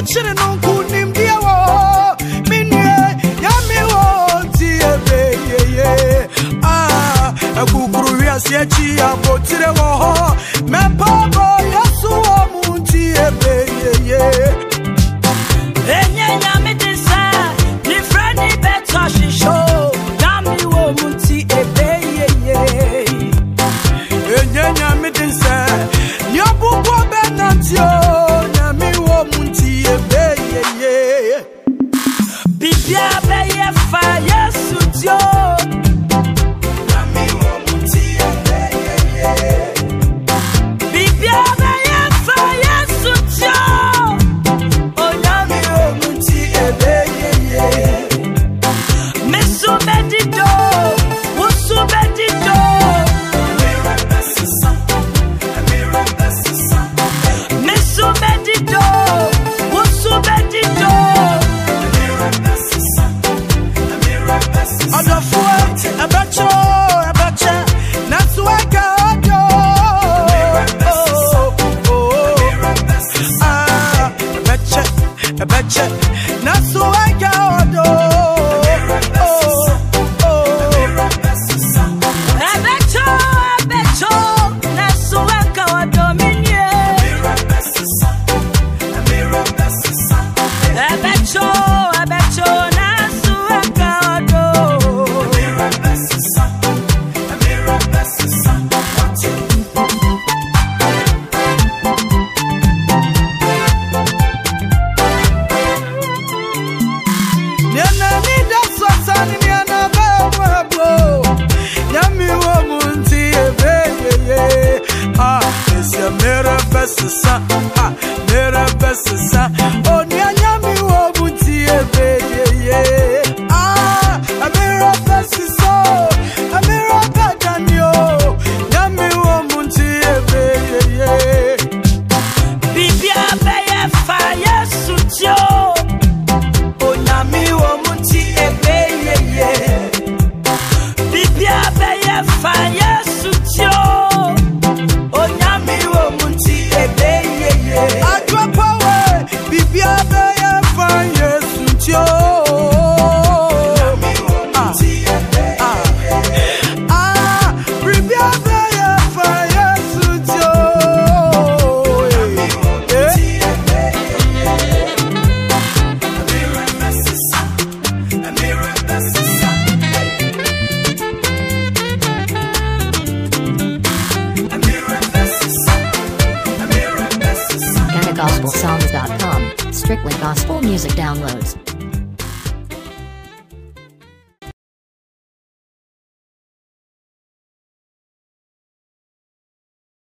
chere no kunim dia wo minye yami wo tie be ye akukuru wi asiachi abotire wo ho me pabo yesu wo mu tie be ye enye yami disa ni frani beto shisho yami wo mu tie be ye enye yami disa nyabugo benantio yami wo mu tie be ye bibia be ye fa yesu dio yami wo mu tie be ye bibia be ye fa yesu dio oh yami wo mu tie be ye mesu medido wusu medido mesu medido wusu medido Adafua, abacho, Natsuaka, abacha, Natsuaka, Mera best sa oh nyanya mi wo buti ebe ye amera best so amera badanio nyami wo buti ebe ye bibia be ye fa yesu dio oh nyami wo buti ebe ye bibia be ye fa yesu dio oh nyami wo buti ebe ye adwa power bibia be ye fa yesu dio GhanaGospelSongs.com, strictly gospel music downloads.